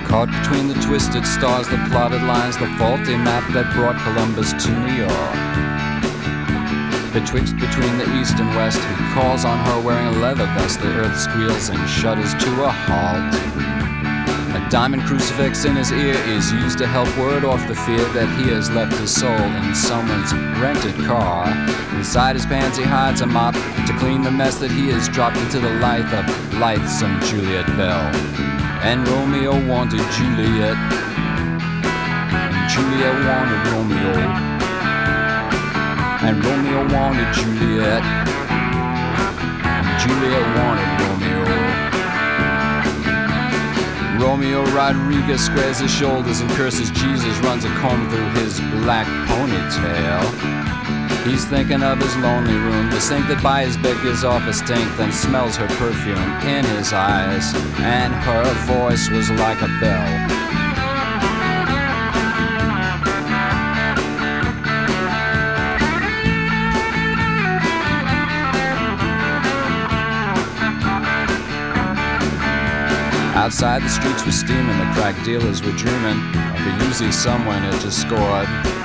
Caught between the twisted stars, the plotted lines, the faulty map that brought Columbus to New York. Between the east and west, he calls on her wearing a leather vest. The earth squeals and shudders to a halt. A diamond crucifix in his ear is used to help ward off the fear that he has left his soul in someone's rented car. Inside his pants he hides a mop to clean the mess that he has dropped into the life of blithesome Juliet Bell. And Romeo wanted Juliet, and Juliet wanted Romeo. And Romeo wanted Juliet, and Juliet wanted Romeo. Romeo Rodriguez squares his shoulders and curses Jesus, runs a comb through his black ponytail. He's thinking of his lonely room, the sink that by his bed gives off a stink, then smells her perfume in his eyes, and her voice was like a bell. Outside the streets were steaming, the crack dealers were dreaming of a Uzi someone had just scored.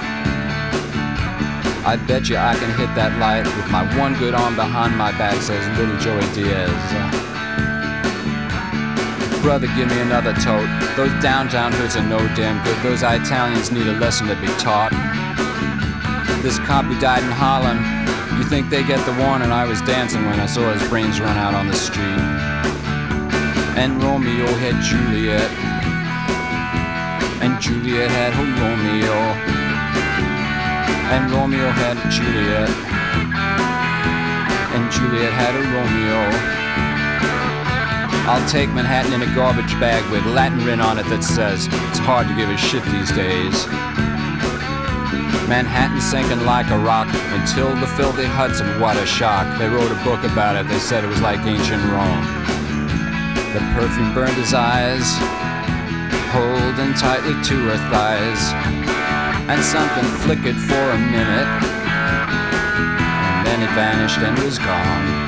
I bet you I can hit that light with my one good arm behind my back, says little Joey Diaz. Brother, give me another tote. Those downtown hoods are no damn good. Those Italians need a lesson to be taught. This cop who died in Harlem, you think they get the warning? I was dancing when I saw his brains run out on the street. And Romeo had Juliet, and Juliet had her Romeo, and Romeo had Juliet, and Juliet had a Romeo. I'll take Manhattan in a garbage bag with Latin written on it that says, it's hard to give a shit these days. Manhattan sinking like a rock until the filthy Hudson, what a shock. They wrote a book about it, they said it was like ancient Rome. The perfume burned his eyes, holding tightly to her thighs, and something flickered for a minute, and then it vanished and was gone.